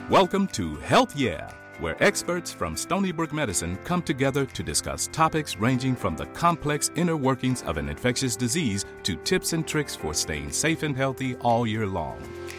Welcome to Health Yeah, where experts from Stony Brook Medicine come together to discuss topics ranging from the complex inner workings of an infectious disease to tips and tricks for staying safe and healthy all year long.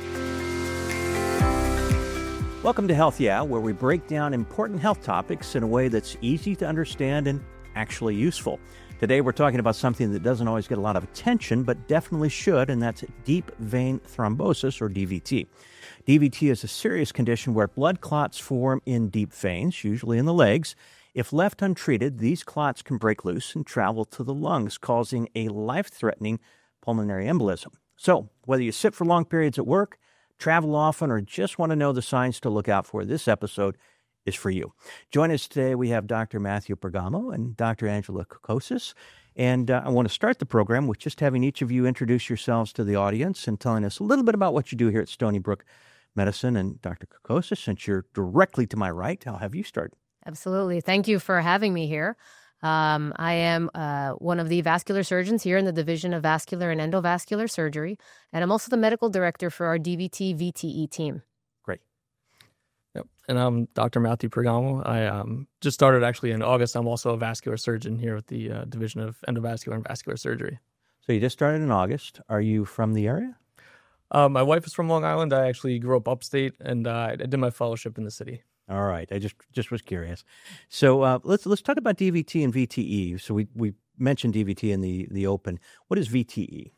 Welcome to Health Yeah, where we break down important health topics in a way that's easy to understand and actually useful. Today we're talking about something that doesn't always get a lot of attention, but definitely should, and that's deep vein thrombosis, or DVT. DVT is a serious condition where blood clots form in deep veins, usually in the legs. If left untreated, these clots can break loose and travel to the lungs, causing a life-threatening pulmonary embolism. So, whether you sit for long periods at work, travel often, or just want to know the signs to look out for, this episode is for you. Join us today. We have Dr. Matthew Pergamo and Dr. Angela Kokosis. And I want to start the program with just having each of you introduce yourselves to the audience and telling us a little bit about what you do here at Stony Brook Medicine. And Dr. Kokosis, since you're directly to my right, I'll have you start. Absolutely. Thank you for having me here. I am one of the vascular surgeons here in the Division of Vascular and Endovascular Surgery, and I'm also the medical director for our DVT-VTE team. Great. Yep. And I'm Dr. Matthew Pergamo. I just started actually in August. I'm also a vascular surgeon here at the Division of Endovascular and Vascular Surgery. So you just started in August. Are you from the area? My wife is from Long Island. I actually grew up upstate, and I did my fellowship in the city. All right. I just was curious. So let's talk about DVT and VTE. So we mentioned DVT in the open. What is VTE?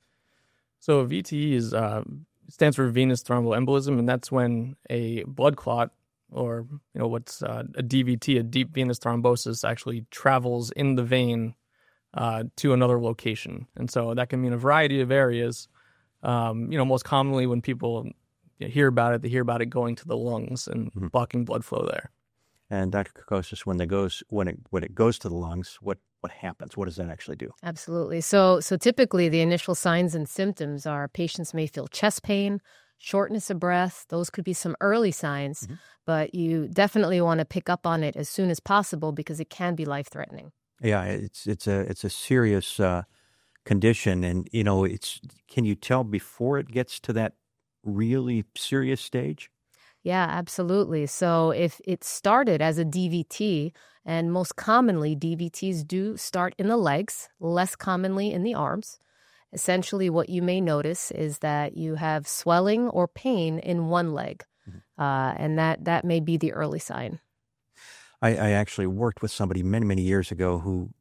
So VTE stands for venous thromboembolism, and that's when a blood clot, or what's a DVT, a deep venous thrombosis, actually travels in the vein to another location. And so that can mean a variety of areas. Most commonly when people hear about it, they hear about it going to the lungs and blocking blood flow there. And Dr. Kokosis, when it goes to the lungs, what happens? What does that actually do? Absolutely. So typically the initial signs and symptoms are patients may feel chest pain, shortness of breath. Those could be some early signs, but you definitely want to pick up on it as soon as possible because it can be life-threatening. Yeah, it's a serious condition, and can you tell before it gets to that really serious stage? Yeah, absolutely. So if it started as a DVT, and most commonly DVTs do start in the legs, less commonly in the arms. Essentially what you may notice is that you have swelling or pain in one leg, and that may be the early sign. I actually worked with somebody many, many years ago who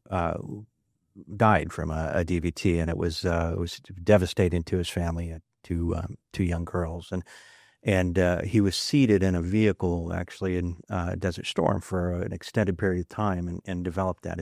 died from a DVT, and it was devastating to his family, two young girls, and he was seated in a vehicle actually in Desert Storm for an extended period of time and developed that.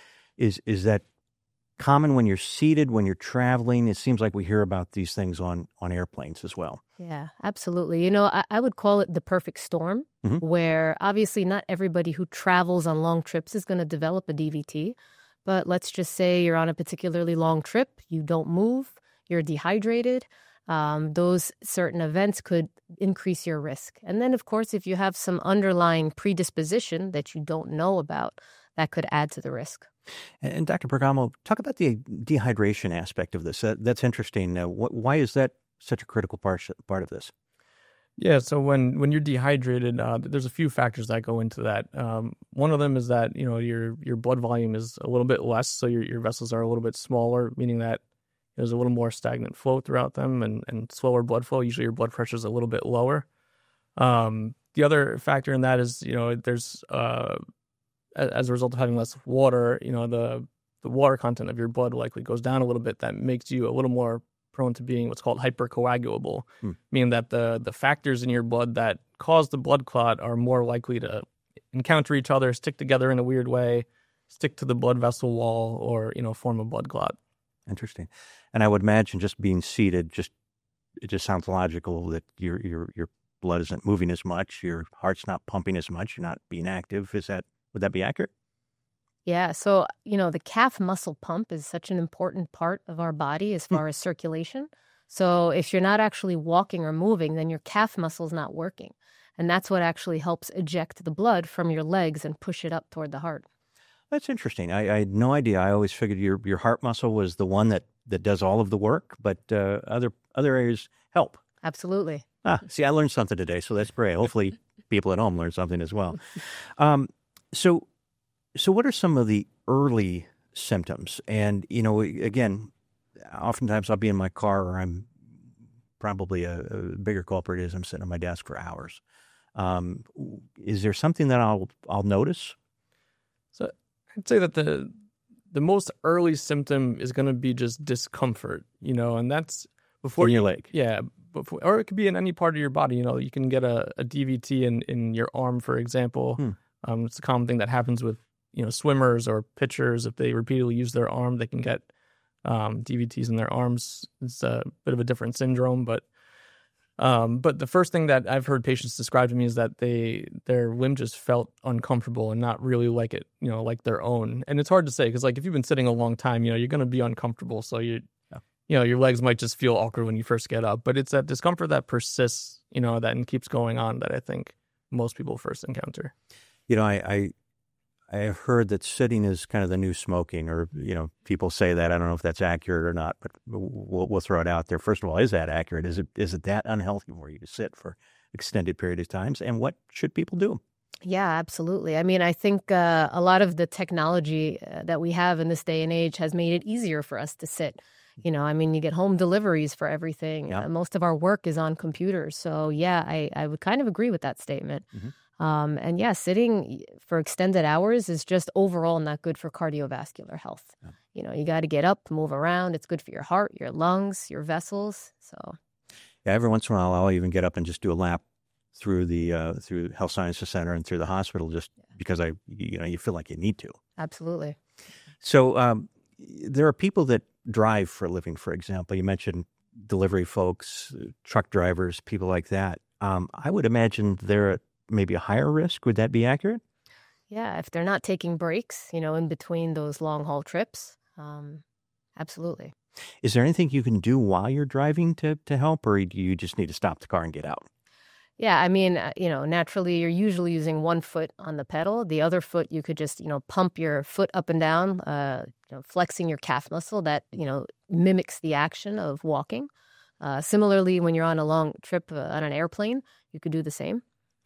Is that common when you're seated, when you're traveling? It seems like we hear about these things on airplanes as well. Yeah, absolutely. I would call it the perfect storm, where obviously not everybody who travels on long trips is going to develop a DVT. But let's just say you're on a particularly long trip, you don't move, you're dehydrated. Those certain events could increase your risk. And then, of course, if you have some underlying predisposition that you don't know about, that could add to the risk. And Dr. Pergamo, talk about the dehydration aspect of this. That's interesting. Why is that such a critical part of this? Yeah, so when you're dehydrated, there's a few factors that go into that. One of them is that your blood volume is a little bit less, so your vessels are a little bit smaller, meaning that there's a little more stagnant flow throughout them and slower blood flow. Usually your blood pressure is a little bit lower. The other factor in that is there's as a result of having less water, the water content of your blood likely goes down a little bit. That makes you a little more prone to being what's called hypercoagulable, meaning that the factors in your blood that cause the blood clot are more likely to encounter each other, stick together in a weird way, stick to the blood vessel wall, or form a blood clot. Interesting. And I would imagine just being seated, it just sounds logical that your blood isn't moving as much, your heart's not pumping as much, you're not being active. Would that be accurate? Yeah, so, the calf muscle pump is such an important part of our body as far as circulation. So if you're not actually walking or moving, then your calf muscle's not working. And that's what actually helps eject the blood from your legs and push it up toward the heart. That's interesting. I had no idea. I always figured your heart muscle was the one that does all of the work, but other areas help. Absolutely. See, I learned something today, so that's great. Hopefully people at home learn something as well. So what are some of the early symptoms? And, again, oftentimes I'll be in my car, or I'm probably a bigger culprit is I'm sitting at my desk for hours. Is there something that I'll notice? So I'd say that the most early symptom is going to be just discomfort, and that's before in your leg. Yeah, or it could be in any part of your body. You can get a DVT in your arm, for example. It's a common thing that happens with swimmers or pitchers. If they repeatedly use their arm, they can get DVTs in their arms. It's a bit of a different syndrome, but the first thing that I've heard patients describe to me is that their limb just felt uncomfortable and not really like it, like their own. And it's hard to say because, like, if you've been sitting a long time, you're going to be uncomfortable. So your legs might just feel awkward when you first get up. But it's that discomfort that persists, that keeps going on that I think most people first encounter. I have heard that sitting is kind of the new smoking, or, people say that. I don't know if that's accurate or not, but we'll throw it out there. First of all, is that accurate? Is it that unhealthy for you to sit for extended period of times? And what should people do? Yeah, absolutely. I mean, I think a lot of the technology that we have in this day and age has made it easier for us to sit. You get home deliveries for everything. Yeah. Most of our work is on computers. So, yeah, I would kind of agree with that statement. Mm-hmm. And yeah, sitting for extended hours is just overall not good for cardiovascular health. Yeah. You got to get up, move around. It's good for your heart, your lungs, your vessels. So, yeah, every once in a while, I'll even get up and just do a lap through the through Health Sciences Center and through the hospital, just because you feel like you need to. Absolutely. So there are people that drive for a living, for example. You mentioned delivery folks, truck drivers, people like that. I would imagine they're at maybe a higher risk. Would that be accurate? Yeah, if they're not taking breaks, in between those long haul trips, absolutely. Is there anything you can do while you're driving to help, or do you just need to stop the car and get out? Yeah, I mean, naturally, you're usually using one foot on the pedal. The other foot, you could just, pump your foot up and down, flexing your calf muscle. That, mimics the action of walking. Similarly, when you're on a long trip on an airplane, you could do the same.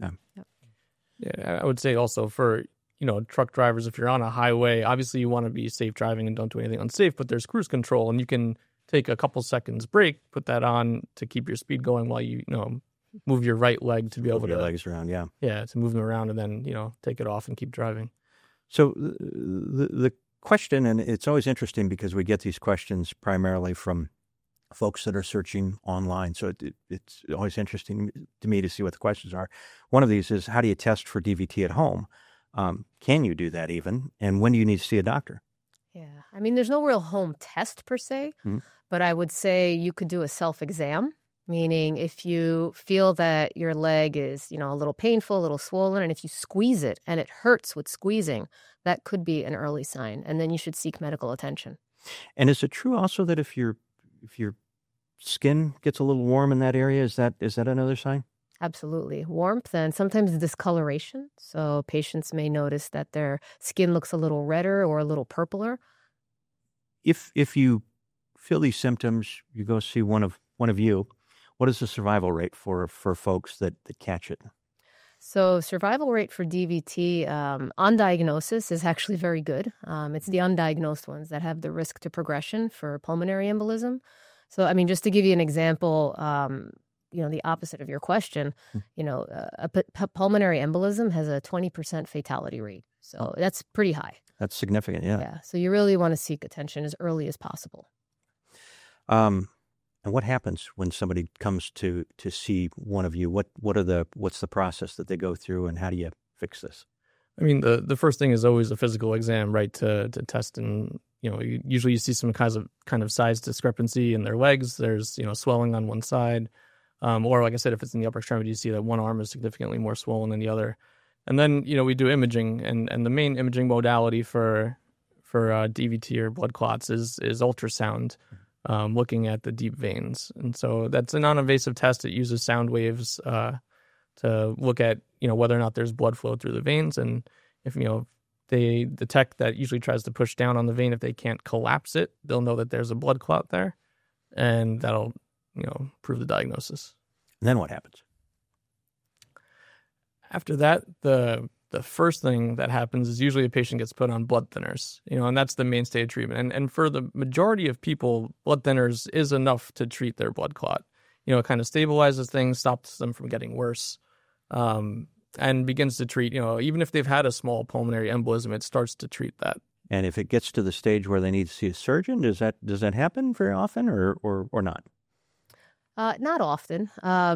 Yeah, I would say also for, truck drivers, if you're on a highway, obviously you want to be safe driving and don't do anything unsafe, but there's cruise control and you can take a couple seconds break, put that on to keep your speed going while you, move your right leg to be able to... your legs around, yeah. Yeah, to move them around and then, take it off and keep driving. So the question, and it's always interesting because we get these questions primarily from folks that are searching online. So it's always interesting to me to see what the questions are. One of these is, how do you test for DVT at home? Can you do that even? And when do you need to see a doctor? Yeah. I mean, there's no real home test per se, but I would say you could do a self-exam, meaning if you feel that your leg is, a little painful, a little swollen, and if you squeeze it and it hurts with squeezing, that could be an early sign. And then you should seek medical attention. And is it true also that if your skin gets a little warm in that area, is that another sign? Absolutely. Warmth and sometimes discoloration. So patients may notice that their skin looks a little redder or a little purpler. If you feel these symptoms, you go see one of you. What is the survival rate for folks that catch it? So survival rate for DVT on diagnosis is actually very good. It's the undiagnosed ones that have the risk to progression for pulmonary embolism. So, I mean, just to give you an example, the opposite of your question, a pulmonary embolism has a 20% fatality rate. So that's pretty high. That's significant, yeah. Yeah. So you really want to seek attention as early as possible. And what happens when somebody comes to see one of you? What's the process that they go through, and how do you fix this? I mean, the first thing is always a physical exam, right? To test, and usually you see some kind of size discrepancy in their legs. There's swelling on one side, or like I said, if it's in the upper extremity, you see that one arm is significantly more swollen than the other. And then we do imaging, and the main imaging modality for DVT or blood clots is ultrasound. Looking at the deep veins. And so that's a non-invasive test. It uses sound waves to look at, whether or not there's blood flow through the veins. And if, the tech that usually tries to push down on the vein, if they can't collapse it, they'll know that there's a blood clot there. And that'll, prove the diagnosis. And then what happens? After that, the first thing that happens is usually a patient gets put on blood thinners, and that's the mainstay of treatment. And for the majority of people, blood thinners is enough to treat their blood clot. It kind of stabilizes things, stops them from getting worse, and begins to treat, even if they've had a small pulmonary embolism, it starts to treat that. And if it gets to the stage where they need to see a surgeon, does that happen very often or not? Not often.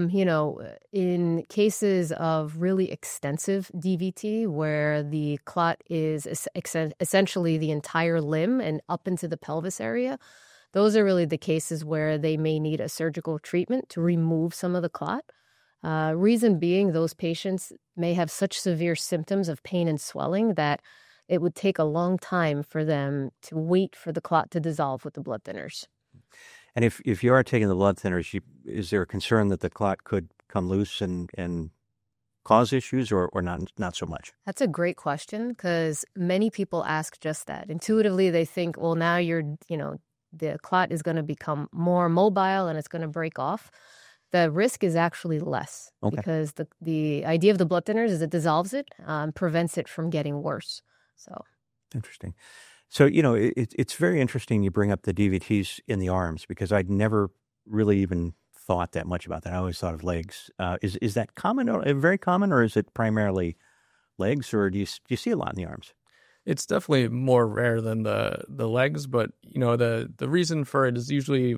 In cases of really extensive DVT where the clot is essentially the entire limb and up into the pelvis area, those are really the cases where they may need a surgical treatment to remove some of the clot. Reason being, those patients may have such severe symptoms of pain and swelling that it would take a long time for them to wait for the clot to dissolve with the blood thinners. And if you are taking the blood thinners, is there a concern that the clot could come loose and cause issues or not so much? That's a great question because many people ask just that. Intuitively, they think, well, now the clot is going to become more mobile and it's going to break off. The risk is actually less because the idea of the blood thinners is it dissolves it, prevents it from getting worse. So interesting. So, it's very interesting you bring up the DVTs in the arms because I'd never really even thought that much about that. I always thought of legs. Is that common, very common, or is it primarily legs, or do you see a lot in the arms? It's definitely more rare than the legs, but, the reason for it is usually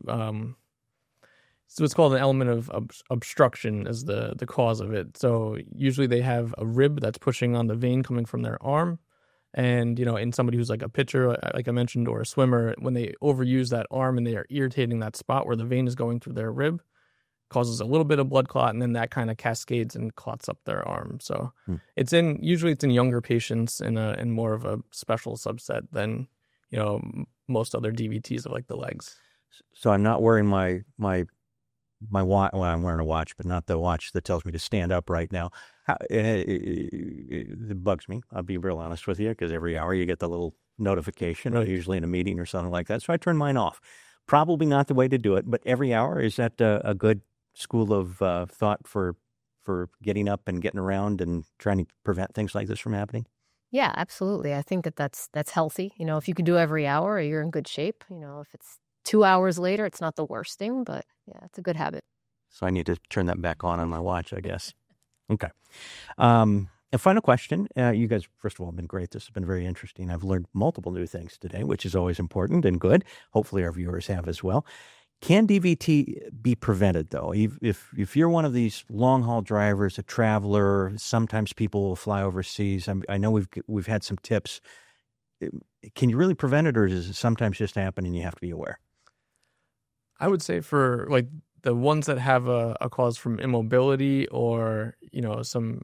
so it's called an element of obstruction is the cause of it. So usually they have a rib that's pushing on the vein coming from their arm. And, in somebody who's like a pitcher, like I mentioned, or a swimmer, when they overuse that arm and they are irritating that spot where the vein is going through their rib, causes a little bit of blood clot, and then that kind of cascades and clots up their arm. So usually it's in younger patients in more of a special subset than, most other DVTs of like the legs. So I'm not wearing my watch. Well, I'm wearing a watch, but not the watch that tells me to stand up right now. It bugs me. I'll be real honest with you, because every hour you get the little notification, usually in a meeting or something like that. So I turn mine off. Probably not the way to do it, but every hour, is that a good school of thought for getting up and getting around and trying to prevent things like this from happening? Yeah, absolutely. I think that's healthy. If you could do every hour, you're in good shape. If it's 2 hours later, it's not the worst thing, but yeah, it's a good habit. So I need to turn that back on my watch, I guess. Okay. A final question. You guys, first of all, have been great. This has been very interesting. I've learned multiple new things today, which is always important and good. Hopefully our viewers have as well. Can DVT be prevented, though? If you're one of these long-haul drivers, a traveler, sometimes people will fly overseas. I know we've had some tips. Can you really prevent it, or does it sometimes just happen and you have to be aware? I would say for like the ones that have a cause from immobility or, some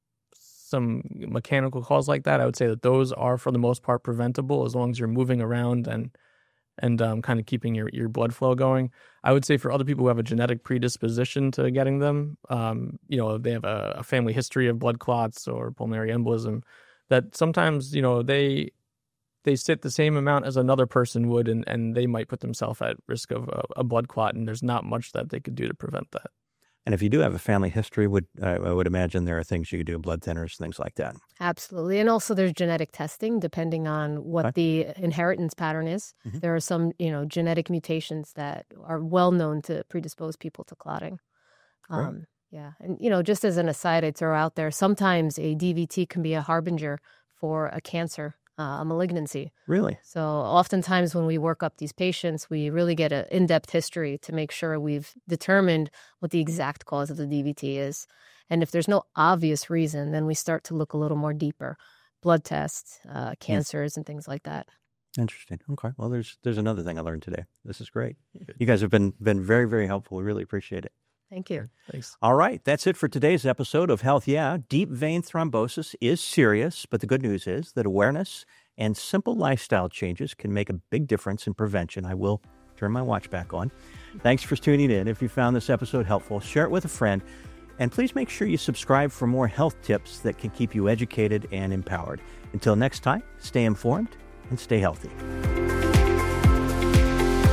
mechanical cause like that, I would say that those are for the most part preventable as long as you're moving around and kind of keeping your blood flow going. I would say for other people who have a genetic predisposition to getting them, they have a family history of blood clots or pulmonary embolism, that sometimes, they sit the same amount as another person would, and they might put themselves at risk of a blood clot, and there's not much that they could do to prevent that. And if you do have a family history, I would imagine there are things you could do, blood thinners, things like that. Absolutely. And also there's genetic testing, depending on what the inheritance pattern is. Mm-hmm. There are some, genetic mutations that are well known to predispose people to clotting. Yeah. And, just as an aside, I'd throw out there, sometimes a DVT can be a harbinger for a cancer, a malignancy. Really? So oftentimes when we work up these patients, we really get an in-depth history to make sure we've determined what the exact cause of the DVT is. And if there's no obvious reason, then we start to look a little more deeper. Blood tests, cancers, and things like that. Interesting. Okay. Well, there's another thing I learned today. This is great. You guys have been very, very helpful. We really appreciate it. Thank you. Thanks. All right. That's it for today's episode of Health Yeah. Deep vein thrombosis is serious, but the good news is that awareness and simple lifestyle changes can make a big difference in prevention. I will turn my watch back on. Thanks for tuning in. If you found this episode helpful, share it with a friend. And please make sure you subscribe for more health tips that can keep you educated and empowered. Until next time, stay informed and stay healthy.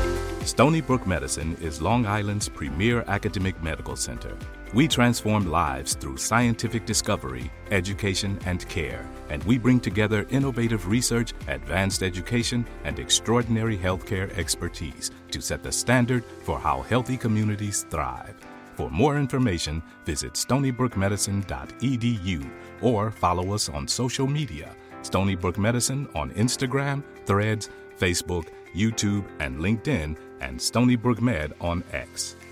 Stony Brook Medicine is Long Island's premier academic medical center. We transform lives through scientific discovery, education, and care, and we bring together innovative research, advanced education, and extraordinary healthcare expertise to set the standard for how healthy communities thrive. For more information, visit stonybrookmedicine.edu or follow us on social media. Stony Brook Medicine on Instagram, Threads, Facebook, YouTube, and LinkedIn, and Stony Brook Med on X.